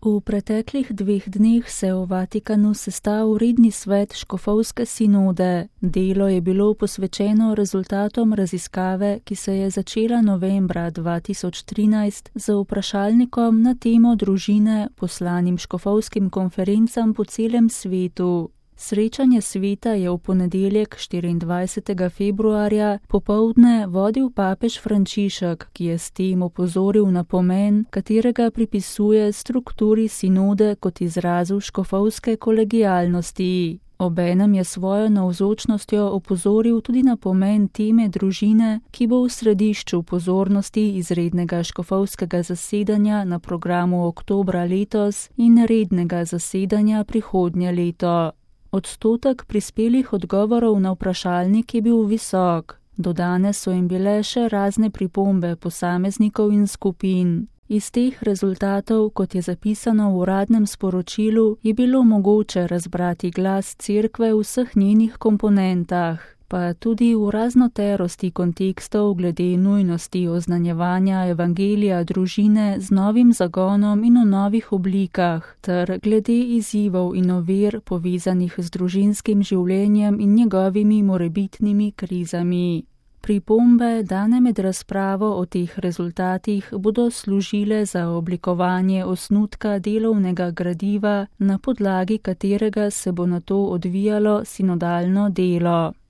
V preteklih 2 dneh se je v Vatikanu sestal redni svet škofovske sinode. Delo je bilo posvečeno rezultatom raziskave, ki se je začela novembra 2013 z vprašalnikom na temo družine poslanim škofovskim konferencam po celem svetu. Srečanje sveta je v ponedeljek 24. februarja popoldne vodil papež Frančišek, ki je s tem opozoril na pomen, katerega pripisuje strukturi sinode kot izrazu škofovske kolegialnosti. Obenem je svojo navzočnostjo opozoril tudi na pomen teme družine, ki bo v središču pozornosti izrednega škofovskega zasedanja na programu oktobra letos in rednega zasedanja prihodnje leto. Odstotek prispelih odgovorov na vprašalnik je bil visok. Dodane so jim bile še razne pripombe posameznikov in skupin. Iz teh rezultatov, kot je zapisano v uradnem sporočilu, je bilo mogoče razbrati glas Cerkve v vseh njenih komponentah, pa tudi v raznoterosti kontekstov glede nujnosti oznanjevanja evangelija družine z novim zagonom in v novih oblikah, ter glede izzivov in ovir povezanih z družinskim življenjem in njegovimi morebitnimi krizami. Pripombe, dane med razpravo o teh rezultatih, bodo služile za oblikovanje osnutka delovnega gradiva, na podlagi katerega se bo nato odvijalo sinodalno delo.